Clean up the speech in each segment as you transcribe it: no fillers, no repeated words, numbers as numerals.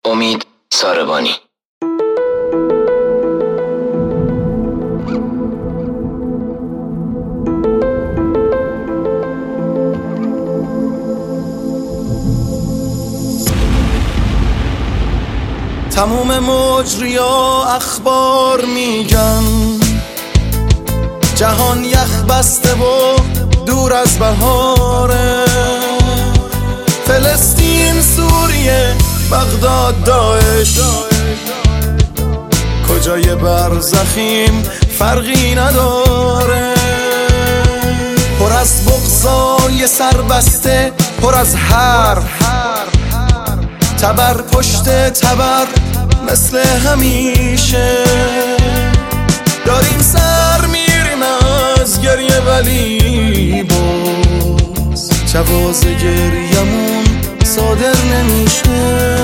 امید ساربانی. تموم مجریا اخبار میگن جهان یخ بسته و دور از بهاره. فلسطین، سوریه، بغداد، داعش، کجای برزخیم فرقی نداره. پر از بغضای سربسته، پر از حرف، تبر پشت تبر مثل همیشه. داریم سر میریم از گریه ولی باز جواز گریمون صادر نمیشه.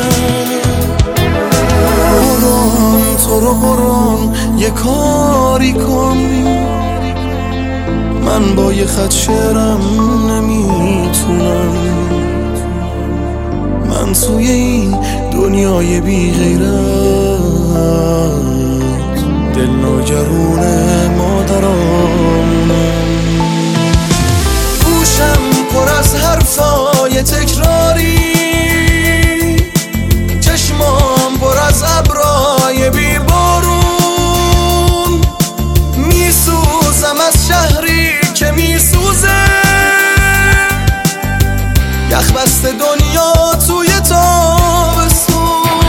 قرآن تو رو قرآن یه کاری کن، من با یه خط شعرم نمیتونم. من توی این دنیای بی غیرت دل ناگرون مادرامونم. گوشم پر از حرفای تکراری، چشمام پر از ابرای بی بارون. میسوزم از شهری که میسوزه، یخ بسته دنیا توی تابستون.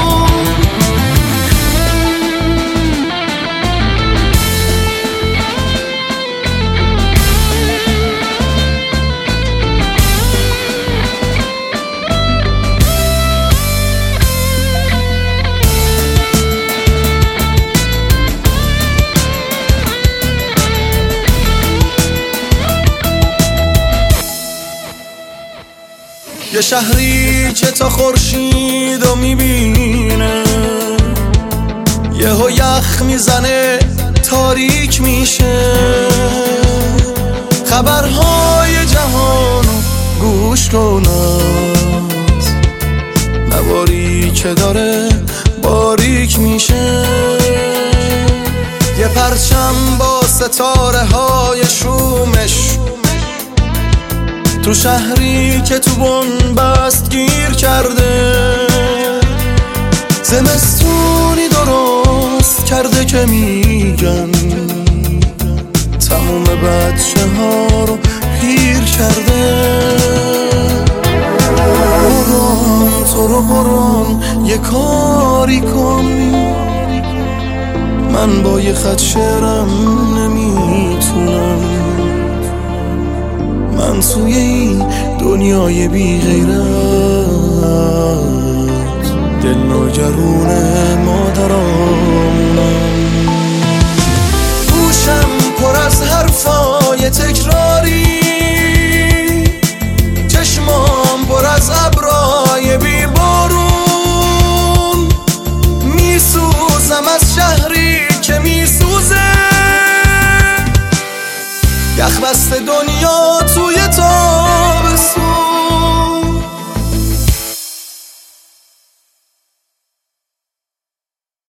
یه شهری که تا خورشیدو میبینه، یهو یخ میزنه تاریک میشه. خبرهای جهانو گوش کن، از نواری که داره باریک میشه. یه پرچم با ستاره های شومش تو شهری که تو بنبست گیر کرده. زمستونی درست کرده که میگن تموم بچه ها رو پیر کرده. قرآن تو رو قرآن یه کاری کن، من با یه خط شعرم نمیتونم. من توی این دنیای بی غیرت دل ناگرون مادرامونم. گوشم پر از حرفای تکراری، چشمام پر از ابرای بی بارون. میسوزم از شهری که میسوزه، یخ بسته دنیا